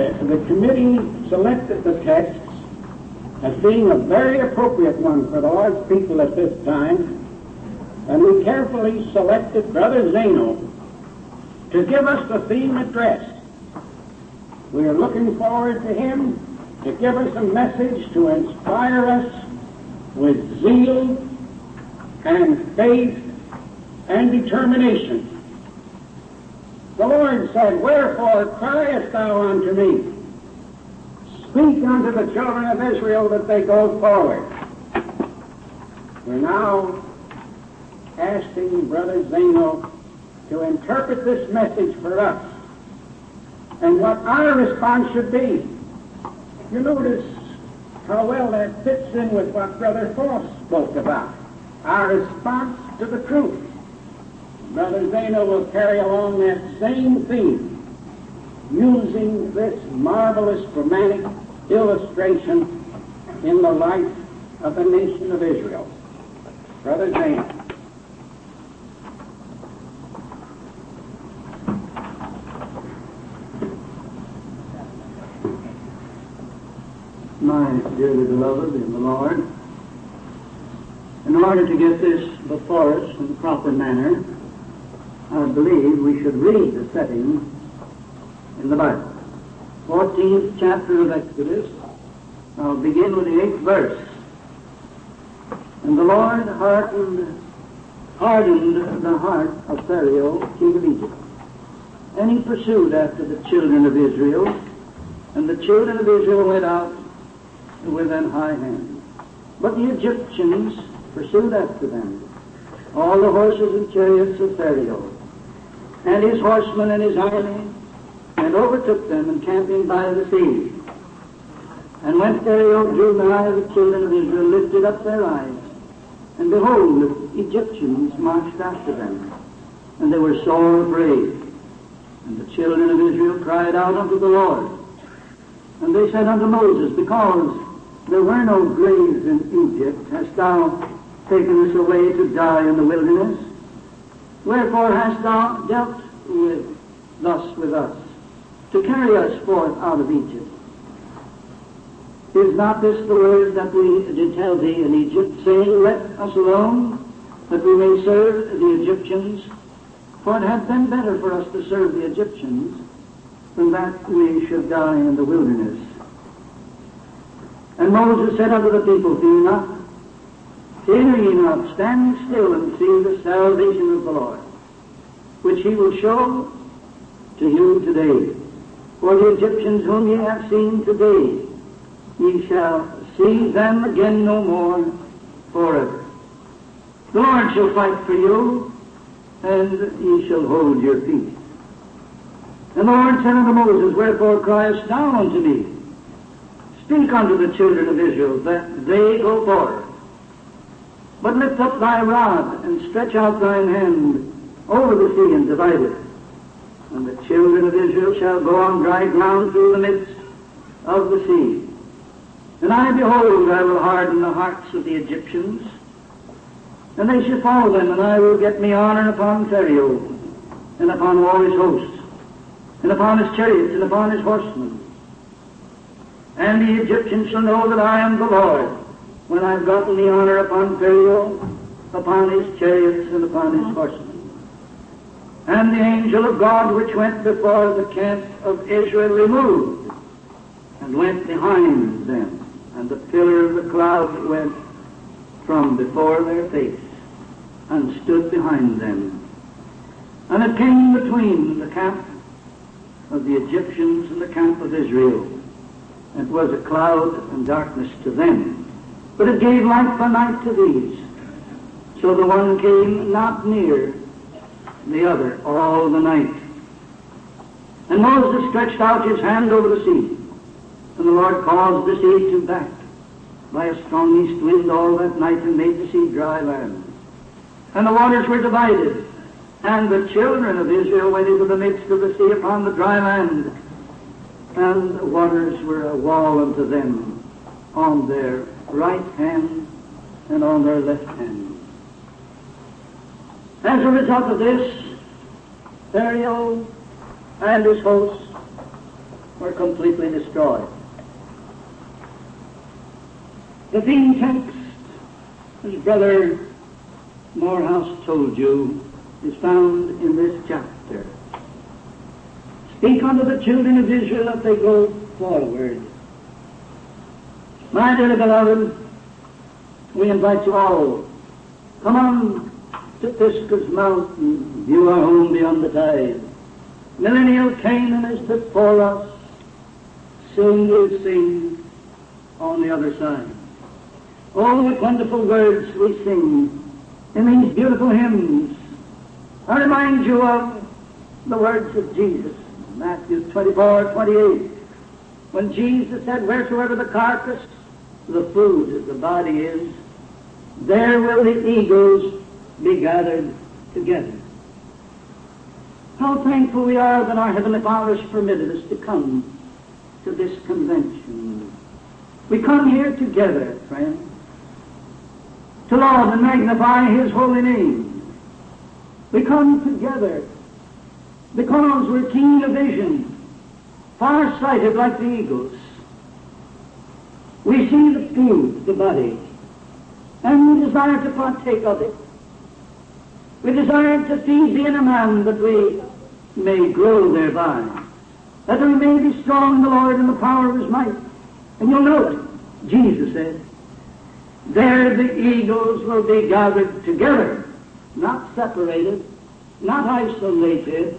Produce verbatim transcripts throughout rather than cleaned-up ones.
uh, the committee selected the text as being a very appropriate one for the Lord's people at this time, and we carefully selected Brother Zeno to give us the theme addressed. We are looking forward to him to give us a message to inspire us with zeal and faith and determination. The Lord said, "Wherefore criest thou unto me? Speak unto the children of Israel that they go forward." We're now asking Brother Zeno to interpret this message for us and what our response should be. You notice how well that fits in with what Brother Foss spoke about, our response to the truth. Brother Zeno will carry along that same theme, using this marvelous romantic illustration in the life of the nation of Israel. Brother Zeno. My dearly beloved in the Lord, in order to get this before us in the proper manner, I believe we should read the setting in the Bible. fourteenth chapter of Exodus. I'll begin with the eighth verse. "And the Lord hardened, hardened the heart of Pharaoh, king of Egypt, and he pursued after the children of Israel, and the children of Israel went out with an high hand. But the Egyptians pursued after them, all the horses and chariots of Pharaoh, and his horsemen and his army, and overtook them encamping by the sea. And when Pharaoh drew nigh, the children of Israel lifted up their eyes, and behold, the Egyptians marched after them, and they were sore afraid. And the children of Israel cried out unto the Lord. And they said unto Moses, Because there were no graves in Egypt, hast thou taken us away to die in the wilderness? Wherefore hast thou dealt with thus with us, to carry us forth out of Egypt? Is not this the word that we did tell thee in Egypt, saying, Let us alone, that we may serve the Egyptians? For it had been better for us to serve the Egyptians than that we should die in the wilderness. And Moses said unto the people, Fear not, fear ye not, stand still and see the salvation of the Lord, which he will show to you today. For the Egyptians whom ye have seen today, ye shall see them again no more forever. The Lord shall fight for you, and ye shall hold your peace. And the Lord said unto Moses, Wherefore criest thou unto me? Speak unto the children of Israel, that they go forward. But lift up thy rod, and stretch out thine hand over the sea, and divide it. And the children of Israel shall go on dry ground through the midst of the sea. And I, behold, I will harden the hearts of the Egyptians, and they shall follow them, and I will get me honor upon Pharaoh, and upon all his hosts, and upon his chariots, and upon his horsemen. And the Egyptians shall know that I am the Lord, when I have gotten the honor upon Pharaoh, upon his chariots, and upon his horsemen. And the angel of God which went before the camp of Israel removed, and went behind them, and the pillar of the cloud went from before their face, and stood behind them. And it came between the camp of the Egyptians and the camp of Israel. It was a cloud and darkness to them, but it gave light by night to these. So the one came not near the other all the night. And Moses stretched out his hand over the sea, and the Lord caused the sea to back by a strong east wind all that night, and made the sea dry land. And the waters were divided, and the children of Israel went into the midst of the sea upon the dry land, and the waters were a wall unto them on their right hand and on their left hand. As a result of this, Pharaoh and his hosts were completely destroyed. The theme text, as Brother Morehouse told you, is found in this chapter. Speak unto the children of Israel as they go forward. My dearly beloved, we invite you all, come on to Pisgah's mountain, view our home beyond the tide. Millennial Canaan is before us, soon we'll sing on the other side. Oh, what wonderful words we sing in these beautiful hymns. I remind you of the words of Jesus, Matthew twenty-four, twenty-eight, when Jesus said, wheresoever the carcass, the food, the body is, there will the eagles be gathered together. How thankful we are that our Heavenly Father has permitted us to come to this convention. We come here together, friends, to laud and magnify His holy name. We come together because we're keen of vision, far-sighted like the eagles. We see the food, the body, and we desire to partake of it. We desire to feed the inner man that we may grow thereby, that we may be strong in the Lord and the power of His might. And you'll note, Jesus said, there the eagles will be gathered together, not separated, not isolated,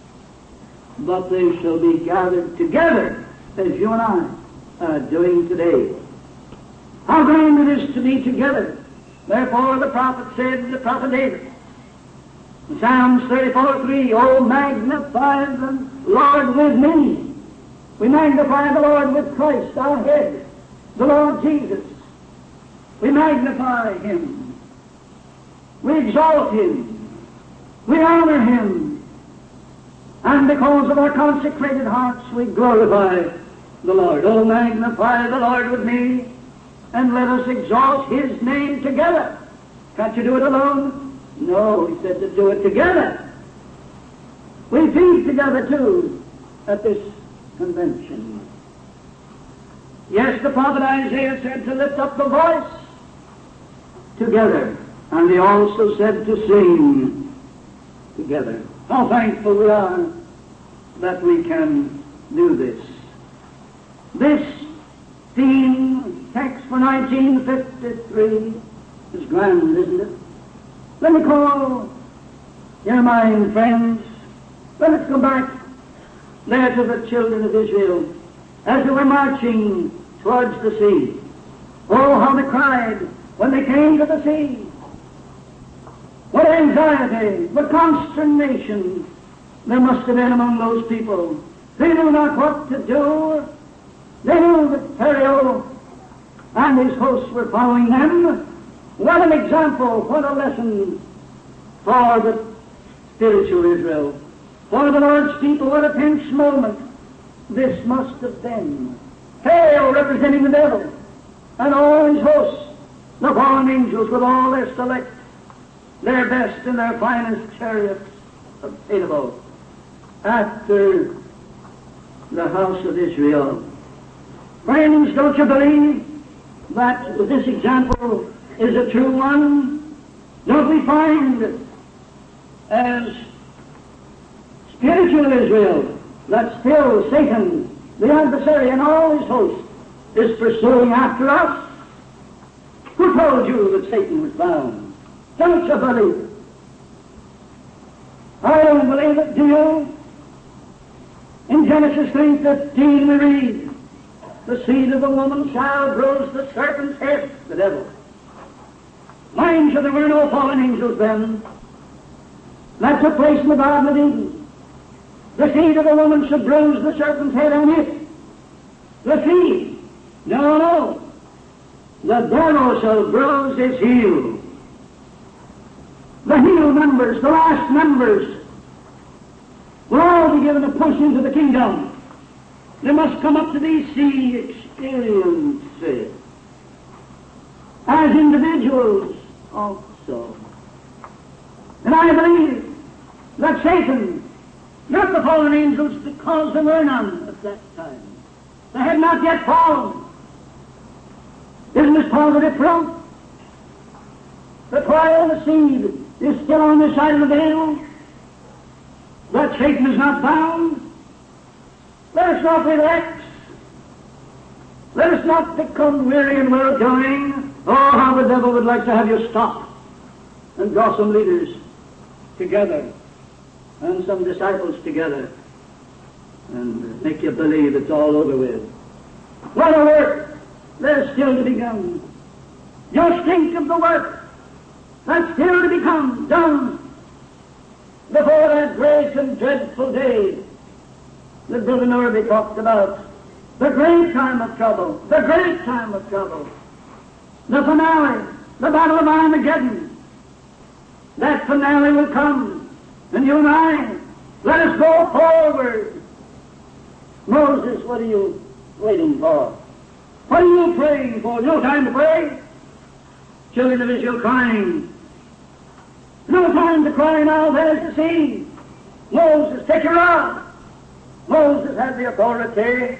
but they shall be gathered together, as you and I are doing today. How grand it is to be together. Therefore the prophet said, the prophet David, in Psalms thirty-four, three, oh, magnify the Lord with me. We magnify the Lord with Christ, our head, the Lord Jesus. We magnify Him. We exalt Him. We honor Him. And because of our consecrated hearts, we glorify the Lord. Oh, magnify the Lord with me, and let us exalt His name together. Can't you do it alone? No, He said to do it together. We feed together, too, at this convention. Yes, the prophet Isaiah said to lift up the voice together, and he also said to sing together. How thankful we are that we can do this. This theme text for nineteen fifty-three is grand, isn't it? Let me call your mind, friends. Let us go back there to the children of Israel as they were marching towards the sea. Oh, how they cried when they came to the sea. What anxiety, what consternation there must have been among those people. They knew not what to do. They knew that Pharaoh and his hosts were following them. What an example, what a lesson for the spiritual Israel. For the Lord's people, what a tense moment this must have been. Pharaoh representing the devil, and all his hosts, the fallen angels with all their select, their best and their finest chariots available after the house of Israel. Friends, don't you believe that this example is a true one? Don't we find as spiritual Israel that still Satan, the adversary, and all his hosts is pursuing after us? Who told you that Satan was bound? Don't you believe it? I don't believe it, do you? In Genesis three fifteen we read, the seed of the woman shall bruise the serpent's head, the devil. Mind you, there were no fallen angels then. That took place in the Garden of Eden. The seed of the woman should bruise the serpent's head, and it, the seed, no, no, the devil shall bruise his heel. The heel members, the last members, will all be given a push into the kingdom. They must come up to these sea experiences as individuals also. And I believe that Satan, not the fallen angels, because there were none at that time. They had not yet fallen. Isn't this positive proof? That while the seed is still on this side of the veil, that Satan is not bound. Let us not relax. Let us not become weary in well-doing. Oh, how the devil would like to have you stop and draw some leaders together and some disciples together and make you believe it's all over with. What a work! There's still to be done. Just think of the work that's still to become done before that great and dreadful day that Brother Norby talked about. The great time of trouble. The great time of trouble. The finale. The Battle of Armageddon. That finale will come. And you and I, let us go forward. Moses, what are you waiting for? What are you praying for? No time to pray. Children of Israel crying. No time to cry now, there's the sea. Moses, take your rod. Moses had the authority.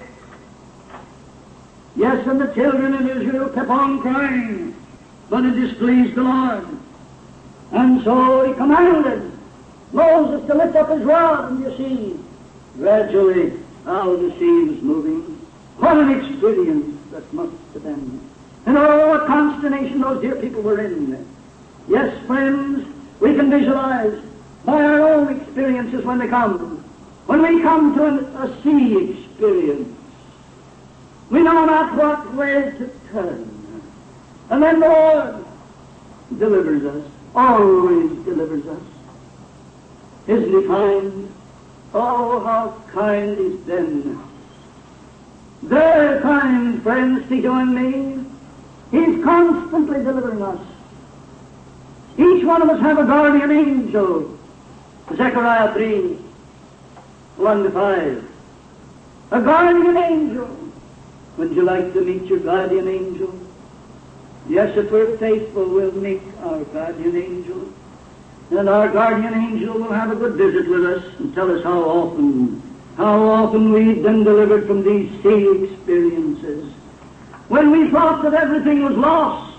Yes, and the children of Israel kept on crying, but it displeased the Lord. And so he commanded Moses to lift up his rod, and you see, gradually, how the sea was moving. What an experience that must have been. And oh, what consternation those dear people were in. Yes, friends, we can visualize by our own experiences when they come. When we come to an, a sea experience, we know not what way to turn. And then the Lord delivers us, always delivers us. Isn't He kind? Oh, how kind He's been. Very kind, friends, to you and me. He's constantly delivering us. Each one of us have a guardian angel. Zechariah three, one to five. A guardian angel. Would you like to meet your guardian angel? Yes, if we're faithful, we'll meet our guardian angel. And our guardian angel will have a good visit with us and tell us how often, how often we've been delivered from these sea experiences. When we thought that everything was lost,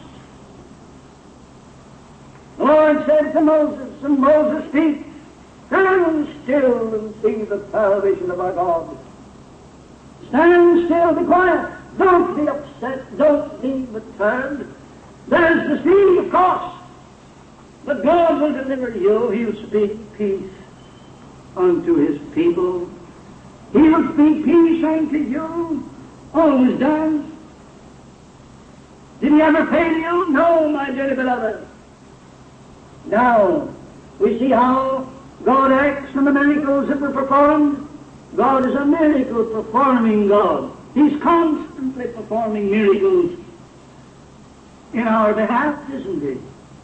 the Lord said to Moses, and Moses speaks, stand still and see the salvation of our God. Stand still, be quiet. Don't be upset. Don't be perturbed. There's the sea, of course. But God will deliver you. He'll speak peace unto His people. He'll speak peace unto you. Always does. Did He ever fail you? No, my dearly beloved. Now, we see how God acts in the miracles that were performed. God is a miracle-performing God. He's constantly performing miracles in our behalf, isn't He?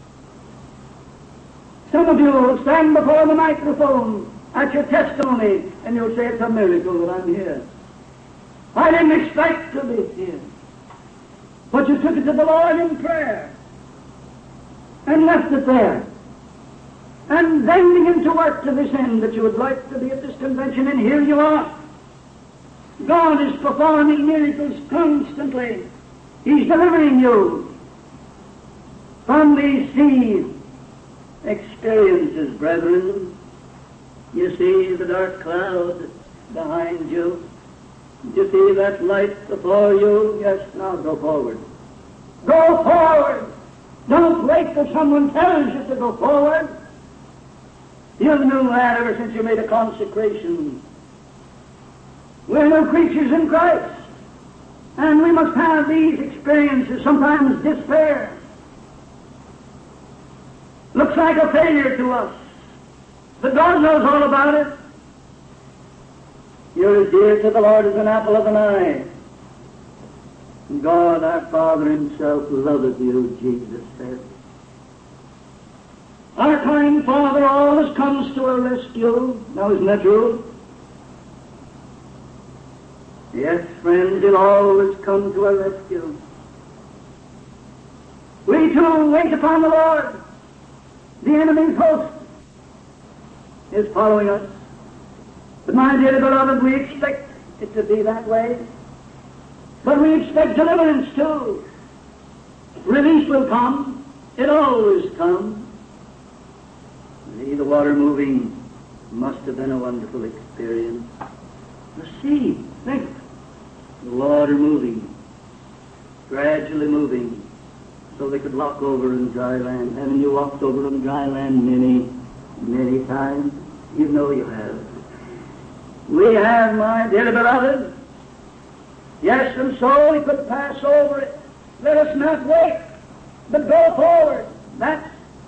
Some of you will stand before the microphone at your testimony, and you'll say, it's a miracle that I'm here. I didn't expect to be here. But you took it to the Lord in prayer and left it there. And then begin to work to this end that you would like to be at this convention, and here you are. God is performing miracles constantly. He's delivering you from these sea experiences, brethren. You see the dark cloud behind you. You see that light before you. Yes, now go forward. Go forward. Don't wait till someone tells you to go forward. You've known that ever since you made a consecration. We're new creatures in Christ. And we must have these experiences, sometimes despair. Looks like a failure to us. But God knows all about it. You're as dear to the Lord as an apple of an eye. And God, our Father Himself, loveth you, Jesus said. Our kind Father always comes to our rescue. Now, isn't that true? Yes, friends, He'll always come to our rescue. We too wait upon the Lord. The enemy's host is following us. But my dear beloved, we expect it to be that way. But we expect deliverance too. Release will come. It always comes. See, the water moving must have been a wonderful experience. The sea, think, the water moving, gradually moving, so they could walk over on dry land. Haven't you walked over on dry land many, many times? You know you have. We have, my dear beloved. Yes, and so we could pass over it. Let us not wait, but go forward. That's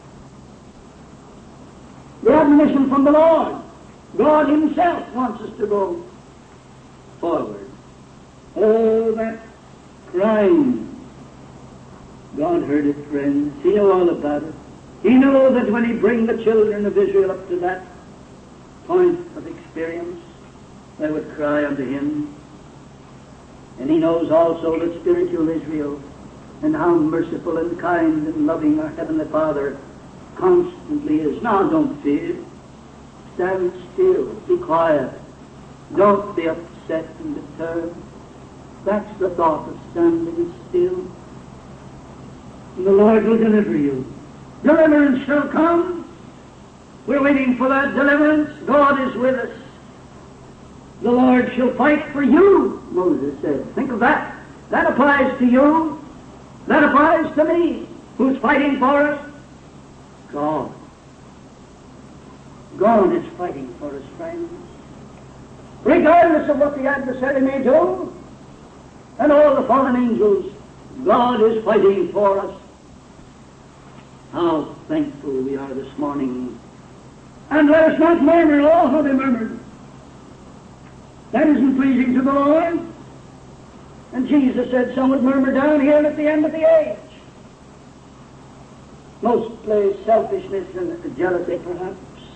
the admonition from the Lord. God Himself wants us to go forward. Oh, that crying. God heard it, friends. He knew all about it. He knew that when He bring the children of Israel up to that point of experience, they would cry unto Him. And He knows also that spiritual Israel and how merciful and kind and loving our Heavenly Father constantly is. Now, don't fear. Stand still. Be quiet. Don't be upset and disturbed. That's the thought of standing still. And the Lord will deliver you. Deliverance shall come. We're waiting for that deliverance. God is with us. The Lord shall fight for you, Moses said. Think of that. That applies to you. That applies to me. Who's fighting for us? God. God is fighting for us, friends. Regardless of what the adversary may do, and all the fallen angels, God is fighting for us. How thankful we are this morning. And let us not murmur. Oh, how they murmured. That isn't pleasing to the Lord. And Jesus said some would murmur down here at the end of the age. Mostly selfishness and jealousy, perhaps.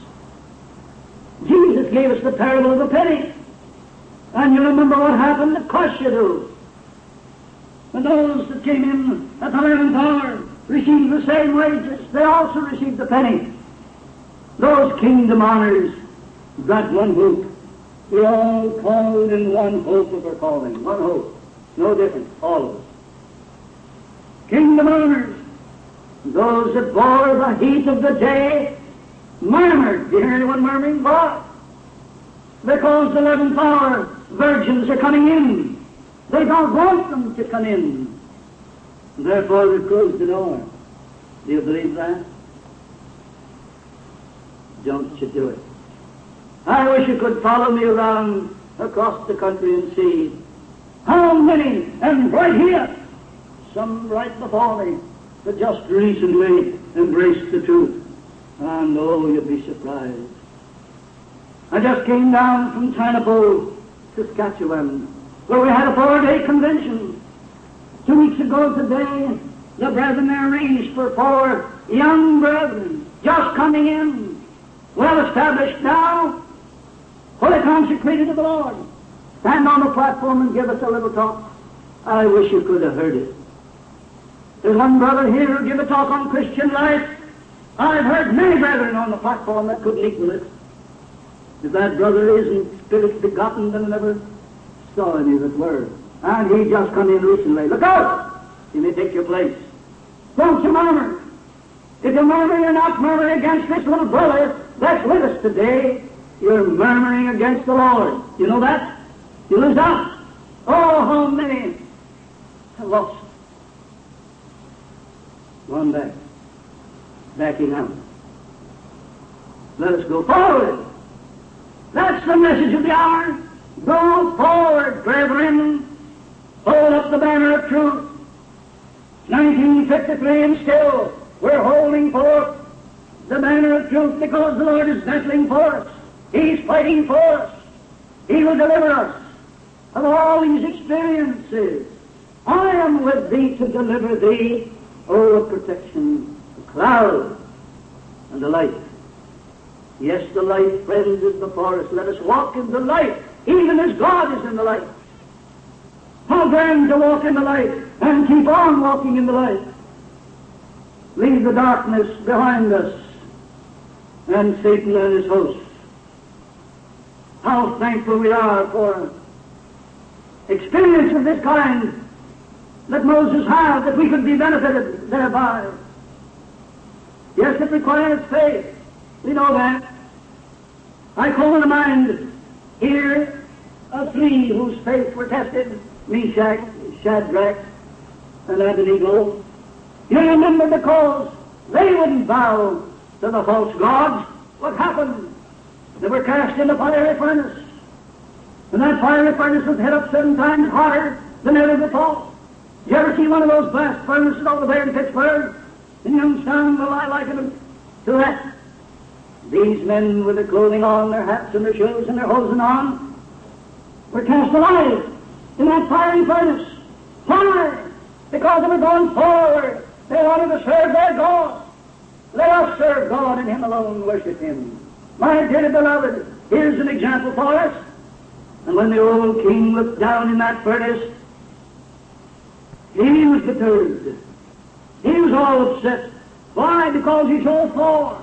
Jesus gave us the parable of the penny. And you remember what happened? Of course you do. And those that came in at the eleventh hour received the same wages. They also received the penny. Those kingdom honors got one hope. We're all called in one hope of our calling. One hope. No difference. All of us. Kingdom honors. Those that bore the heat of the day murmured. Do you hear anyone murmuring? What? Because the eleventh hour virgins are coming in. They don't want them to come in. Therefore they closed the door. Do you believe that? Don't you do it. I wish you could follow me around across the country and see how many, and right here, some right before me, that just recently embraced the truth. And oh, you'd be surprised. I just came down from Tanapo, Saskatchewan, where we had a four-day convention. Two weeks ago today, the brethren there arranged for four young brethren just coming in, well established now, fully consecrated to the Lord, stand on the platform and give us a little talk. I wish you could have heard it. There's one brother here who gave a talk on Christian life. I've heard many brethren on the platform that couldn't equal it. If that brother isn't spirit begotten, then I never saw any that were. And he just come in recently. Look out! He may take your place. Don't you murmur. If you murmur, you're not murmuring against this little brother that's with us today. You're murmuring against the Lord. You know that? You lose out. Oh, how many have lost. Going back. Backing out. Let us go forward. That's the message of the hour. Go forward, brethren. Hold up the banner of truth. nineteen fifty-three and still we're holding forth the banner of truth because the Lord is battling for us. He's fighting for us. He will deliver us of all these experiences. I am with thee to deliver thee, O protection, a cloud and a light. Yes, the light, friends, is before us. Let us walk in the light, even as God is in the light. How grand to walk in the light and keep on walking in the light. Leave the darkness behind us and Satan and his hosts. How thankful we are for experience of this kind that Moses had, that we could be benefited thereby. Yes, it requires faith. We know that. I call to mind here of three whose faith were tested, Meshach, Shadrach, and Abednego. You remember, because they wouldn't bow to the false gods, what happened? They were cast in the fiery furnace. And that fiery furnace was hit up seven times hotter than ever before. Did you ever see one of those blast furnaces over there in Pittsburgh? In Youngstown, well, I liken them to that. These men with their clothing on, their hats and their shoes and their hosen on, were cast alive in that fiery furnace. Why? Because they were going forward. They wanted to serve their God. Let us serve God and Him alone, worship Him. My dear beloved, here's an example for us. And when the old king looked down in that furnace, he was perturbed. He was all upset. Why? Because he saw four.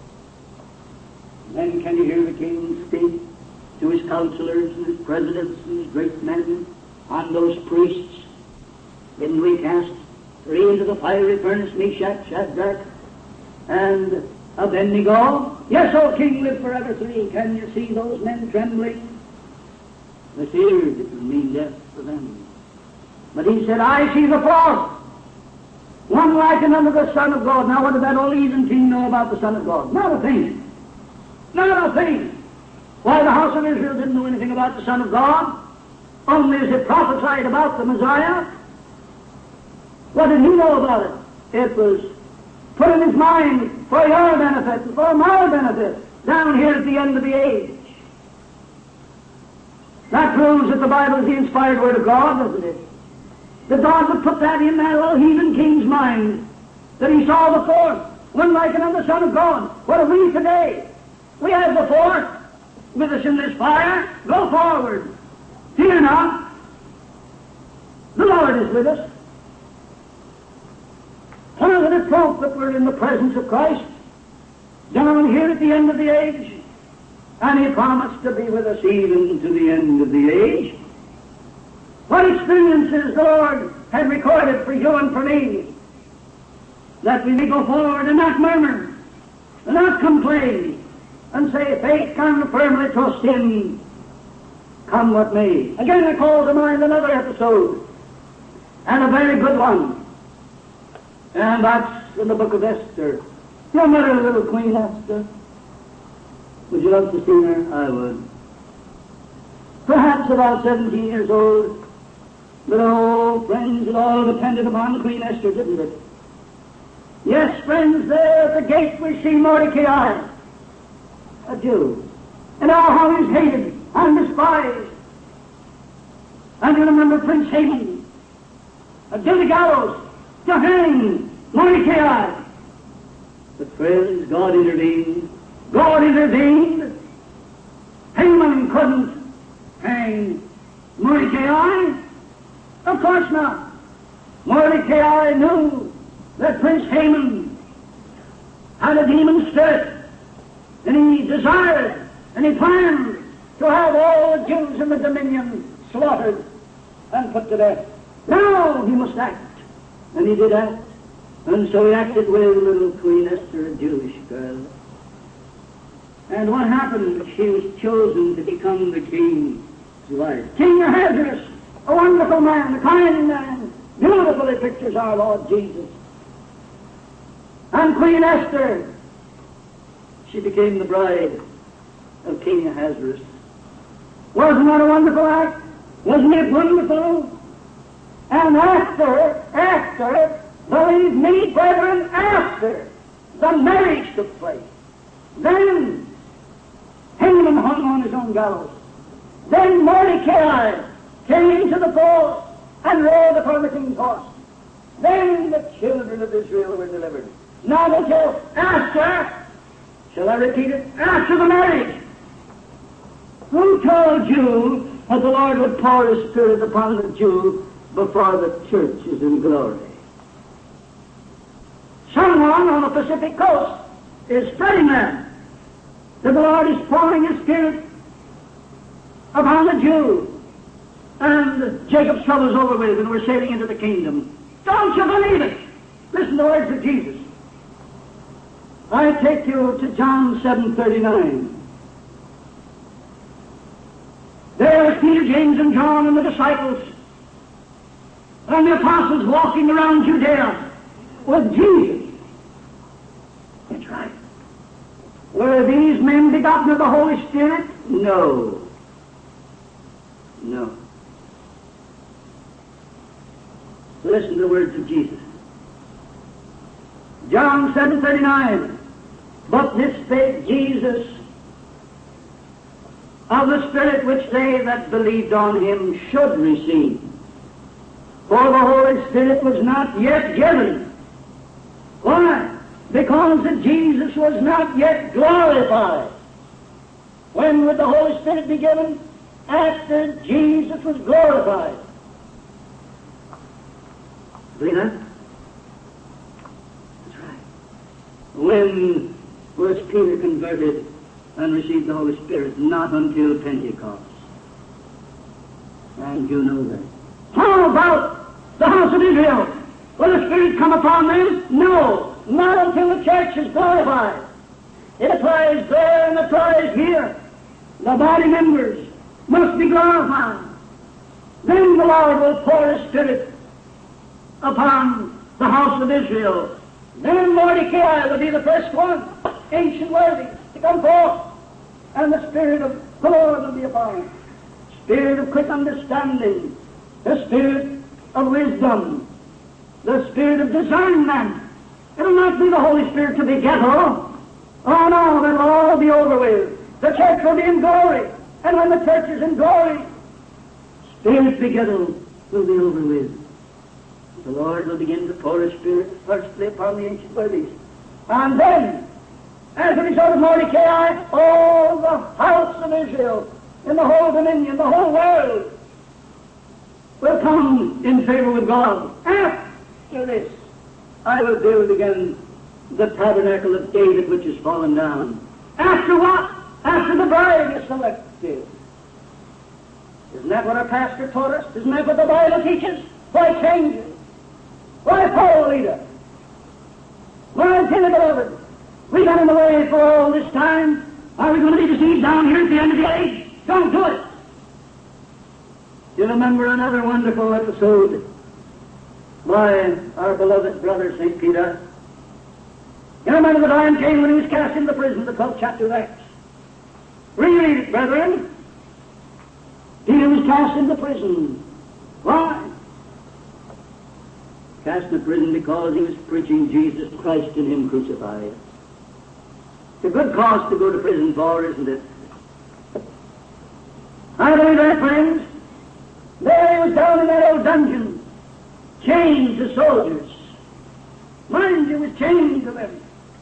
Then can you hear the king speak to his counselors and his presidents and his great men and those priests? Didn't we cast three into the fiery furnace, Meshach, Shadrach, and Abednego? Yes, O king, live forever three. Can you see those men trembling? They feared it would mean death for them. But he said, I see the fourth, one likened unto the Son of God. Now what did that old heathen king know about the Son of God? Not a thing. Not a thing. Why, the house of Israel didn't know anything about the Son of God. Only as it prophesied about the Messiah. What did he know about it? It was put in his mind for your benefit and for my benefit down here at the end of the age. That proves that the Bible is the inspired Word of God, doesn't it? That God would put that in that old heathen king's mind, that he saw the fourth, one like another Son of God. What have we today? We have the fourth with us in this fire. Go forward. Fear not. The Lord is with us. Positive proof that we're in the presence of Christ, down here at the end of the age. And He promised to be with us even to the end of the age. What experiences the Lord had recorded for you and for me, that we may go forward and not murmur, and not complain, and say, faith can firmly trust Him, come what may. Again, I call to mind another episode, and a very good one. And that's in the book of Esther. You remember little Queen Esther? Would you love to see her? I would. Perhaps about seventeen years old. But oh, friends, it all depended upon Queen Esther, didn't it? Yes, friends, there at the gate we see Mordecai, a Jew. And oh, how he's hated and despised. And you remember Prince Haman, a guilty gallows, to hang Mordecai. But friends, God intervened. God intervened. Haman couldn't hang Mordecai. Of course not. Mordecai knew that Prince Haman had a demon spirit, and he desired and he planned to have all the Jews in the dominion slaughtered and put to death. Now he must act. And he did act. And so he acted with little Queen Esther, a Jewish girl. And what happened? She was chosen to become the king's wife. King Ahasuerus, a wonderful man, a kind man, beautifully pictures our Lord Jesus. And Queen Esther, she became the bride of King Ahasuerus. Wasn't that a wonderful act? Wasn't it wonderful? And after, after, believe me, brethren, after the marriage took place, then Haman hung on his own gallows. Then Mordecai came to the fore and rode upon the king's horse. Then the children of Israel were delivered. Not until after, shall I repeat it, after the marriage. Who told you that the Lord would pour His Spirit upon the Jew before the church is in glory? Someone on the Pacific coast is spreading that. That the Lord is pouring His Spirit upon the Jew and Jacob's trouble's over with, and we're sailing into the kingdom. Don't you believe it? Listen to the words of Jesus. I take you to John seven thirty-nine. There was Peter, James, and John, and the disciples, and the apostles walking around Judea with Jesus. That's right. Were these men begotten of the Holy Spirit? No. No. Listen to the words of Jesus. John seven thirty-nine. But this spake Jesus of the Spirit which they that believed on him should receive. For the Holy Spirit was not yet given. Why? Because that Jesus was not yet glorified. When would the Holy Spirit be given? After Jesus was glorified. Believe that? That's right. When was Peter converted and received the Holy Spirit? Not until Pentecost. And you know that. How about the house of Israel? Will the Spirit come upon them? No. Not until the church is glorified. It applies there and applies here. The body members must be glorified. Then the Lord will pour His Spirit upon the house of Israel. Then Mordecai will be the first one, ancient worthy, to come forth. And the Spirit of the Lord will be upon him. Spirit of quick understanding. The Spirit of wisdom. The Spirit of discernment. It will not be the Holy Spirit to be ghetto. Oh no, that will all be over with. The church will be in glory. And when the church is in glory, Spirit begettal will be over with. The Lord will begin to pour His Spirit firstly upon the ancient worthies. And then, as a result of Mordecai, all the house of Israel, in the whole dominion, the whole world, will come in favor with God. After this, I will build again the tabernacle of David which is fallen down. After what? After the bride is selected. Isn't that what our pastor taught us? Isn't that what the Bible teaches? Why change it? Why Paul leader? Why Timothy beloved? We've been in the way for all this time. Are we going to be deceived down here at the end of the age? Don't do it. You remember another wonderful episode by our beloved brother Saint Peter. You remember the time came when he was cast into prison, the twelfth chapter of Acts. Read it, brethren. Peter was cast into prison. Why? Cast into prison because he was preaching Jesus Christ and Him crucified. It's a good cause to go to prison for, isn't it? I believe that, friends. There he was down in that old dungeon, chained to soldiers. Mind you, was chained to them.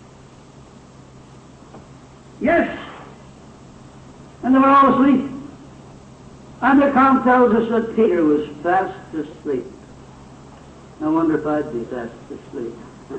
Yes. And they were all asleep. And the account tells us that Peter was fast asleep. I wonder if I'd be fast asleep.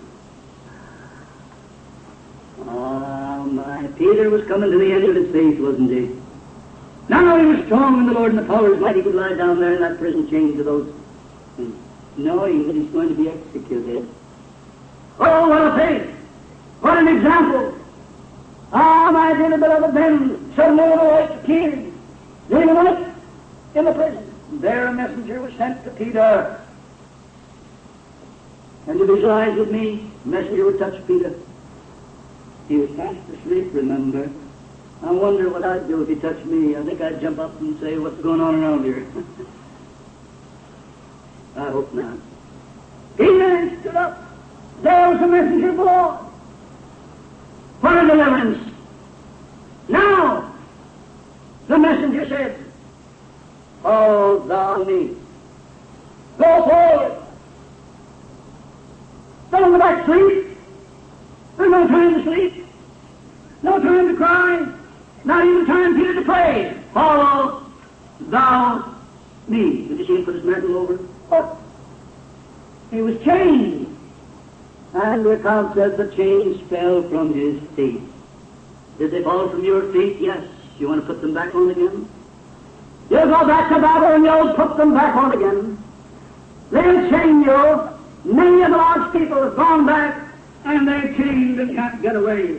Oh, my. Peter was coming to the end of his faith, wasn't he? Now he was strong in the Lord and the power of His might. He could lie down there in that prison chained to those, knowing that he's going to be executed. Oh, what a faith! What an example! Ah, my dearly beloved men, suddenly the white tears, leaving it in the prison. There a messenger was sent to Peter. And to visualize with me, the messenger would touch Peter. He was fast asleep, remember. I wonder what I'd do if he touched me. I think I'd jump up and say, what's going on around here? I hope not. Peter stood up. There was the messenger of the Lord. What a deliverance. Now, the messenger said, follow thou me. Go forward. Don't go back to sleep. There's no time to sleep. No time to cry. Not even time, Peter, to pray. Follow thou me. Did you see him put his mantle over? Oh. He was chained. And the account says the chains fell from his feet. Did they fall from your feet? Yes. You want to put them back on again? You'll go back to Babel and you'll put them back on again. They'll chain you. Many of the Lord's people have gone back and they're chained and can't get away.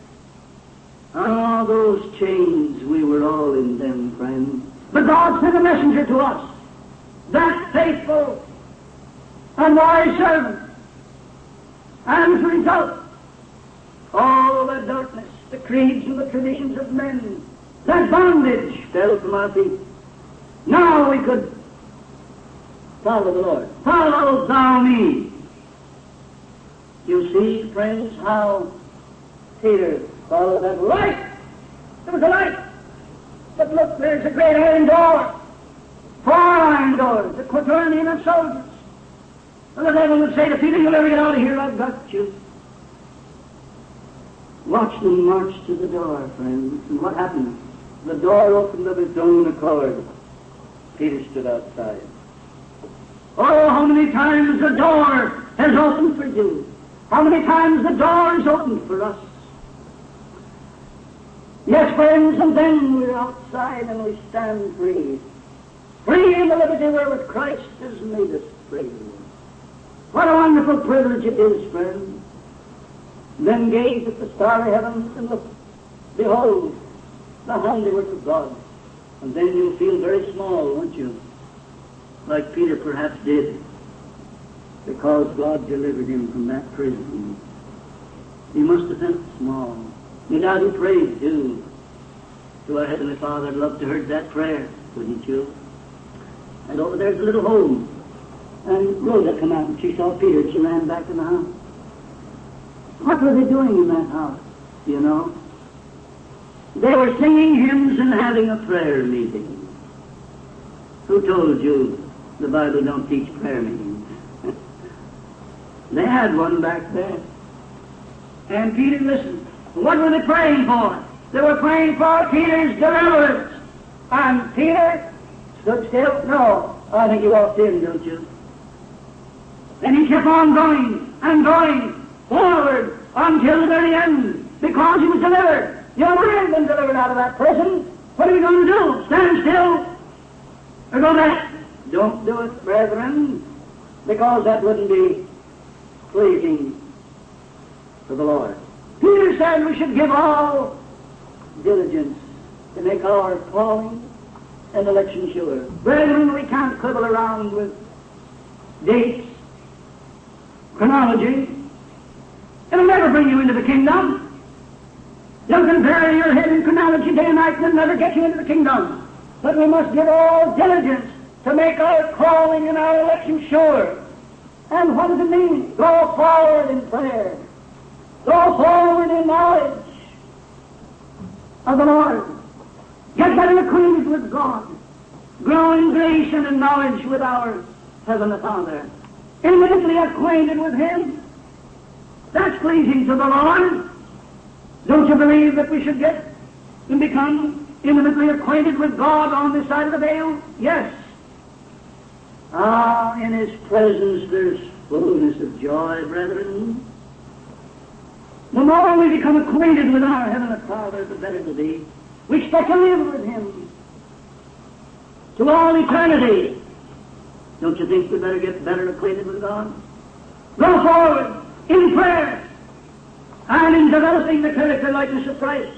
Oh, those chains, we were all in them, friends. But God sent a messenger to us, that faithful and wise servant. And as a result, all the darkness, the creeds and the traditions of men, that bondage fell from our feet. Now we could follow the Lord. Follow thou me. You see, friends, how Peter followed that light. There was a light. But look, there's a great iron door. Four iron doors, the quaternion of soldiers. And the devil would say to Peter, you'll never get out of here, I've got you. Watch them march to the door, friends. And what happened? The door opened of its own accord. Peter stood outside. Oh, how many times the door has opened for you. How many times the door is opened for us. Yes, friends, and then we're outside and we stand free. Free in the liberty wherewith Christ has made us free. What a wonderful privilege it is, friends. Then gaze at the starry heavens and look. Behold, the handiwork of God. And then you'll feel very small, won't you? Like Peter perhaps did, because God delivered him from that prison. He must have felt small. No doubt he prayed, too, to our Heavenly Father. I'd love to heard that prayer, wouldn't you? And over there's a little home. And Rhoda come out and she saw Peter and she ran back in the house. What were they doing in that house, you know? They were singing hymns and having a prayer meeting. Who told you the Bible don't teach prayer meetings? They had one back there. And Peter listened. What were they praying for? They were praying for Peter's deliverance. And Peter stood still. No, I think he walked in, don't you? And he kept on going and going forward until the very end, because he was delivered. You know, we haven't been delivered out of that prison. What are we going to do? Stand still? Or go back? Don't do it, brethren, because that wouldn't be pleasing to the Lord. Peter said we should give all diligence to make our calling and election sure. Brethren, we can't quibble around with dates, chronology. It'll never bring you into the kingdom. You can bury your head in chronology day and night and it'll never get you into the kingdom. But we must give all diligence to make our calling and our election sure. And what does it mean? Go forward in prayer. Go forward in knowledge of the Lord. Get better acquainted with God. Grow in grace and in knowledge with our Heavenly Father. Intimately acquainted with Him. That's pleasing to the Lord. Don't you believe that we should get and become intimately acquainted with God on this side of the veil? Yes. Ah, in His presence there's fullness of joy, brethren. The more we become acquainted with our Heavenly Father, the better it'll be. We expect to live with Him to all eternity. Don't you think we better get better acquainted with God? Go forward in prayer and in developing the character likeness of Christ.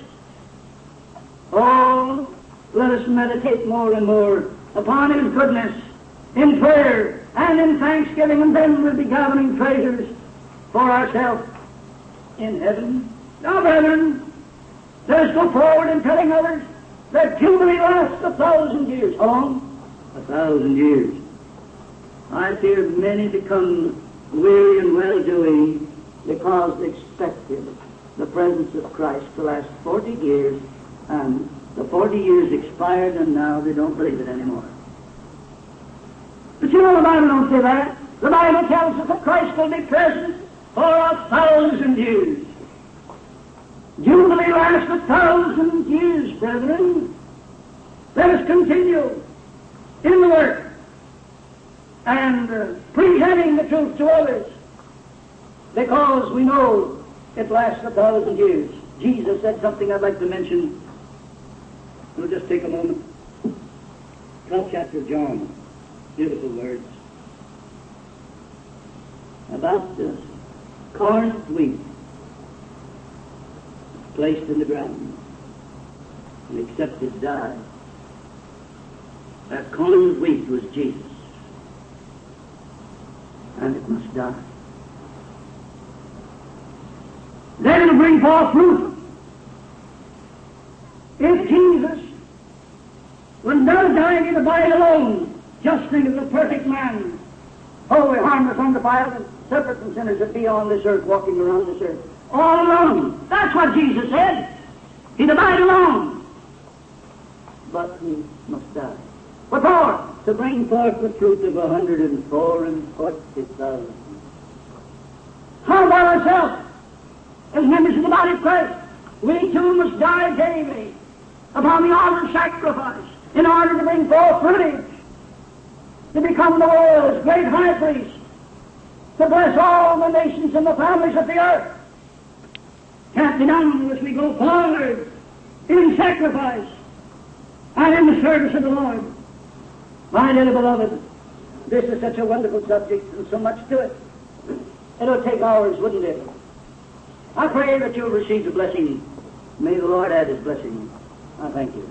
Oh, let us meditate more and more upon His goodness in prayer and in thanksgiving, and then we'll be gathering treasures for ourselves in heaven. Now, brethren, let us go forward in telling others that Jubilee lasts a thousand years. How long? A thousand years. I fear many become weary and well-doing because they expected the presence of Christ to last forty years, and the forty years expired, and now they don't believe it anymore. But you know the Bible don't say that. The Bible tells us that Christ will be present for a thousand years. Jubilee lasts a thousand years, brethren. Let us continue in the work and uh, presenting the truth to others, because we know it lasts a thousand years. Jesus said something I'd like to mention. We'll just take a moment. twelfth chapter of John. Beautiful words. About the corn of wheat placed in the ground, and except it die, that corn of wheat was Jesus, and it must die. Then it'll bring forth fruit. If Jesus, when thou dying in the body alone, just think of the perfect man, wholly harmless, undefiled, and separate from sinners that be on this earth, walking around this earth, all alone. That's what Jesus said. He'd abide alone. But he must die. What for? To bring forth the fruit of a hundred and four and forty thousand. How about ourselves? As members of the body of Christ, we too must die daily upon the altar of sacrifice in order to bring forth fruitage, to become the world's great high priest, to bless all the nations and the families of the earth. Can't be done unless we go forward in sacrifice and in the service of the Lord. My dear beloved, this is such a wonderful subject and so much to it. It'll take hours, wouldn't it? I pray that you'll receive the blessing. May the Lord add his blessing. I thank you.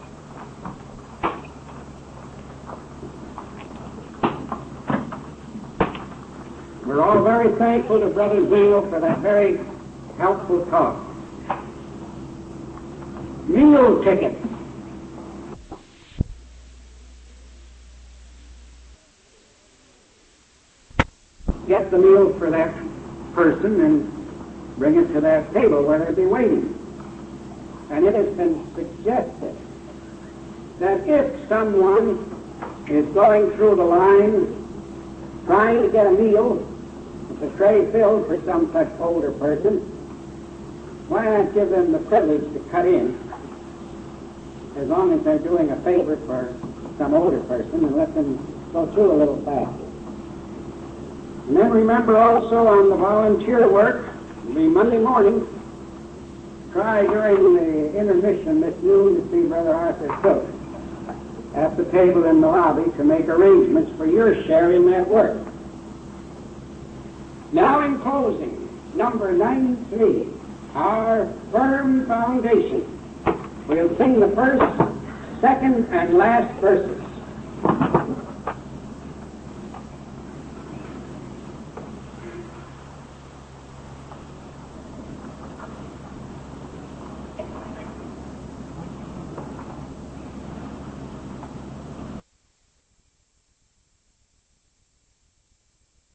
We're all very thankful to Brother Zeno for that very helpful talk. Meal ticket. Get the meal for that person and bring it to that table where they'll be waiting. And it has been suggested that if someone is going through the line trying to get a meal, with a tray filled for some such older person, why not give them the privilege to cut in, as long as they're doing a favor for some older person, and let them go through a little faster. And then remember also on the volunteer work, it'll be Monday morning, try during the intermission this noon to see Brother Arthur Cook at the table in the lobby to make arrangements for your share in that work. Now in closing, number ninety-three, Our Firm Foundation. We'll sing the first, second, and last verses.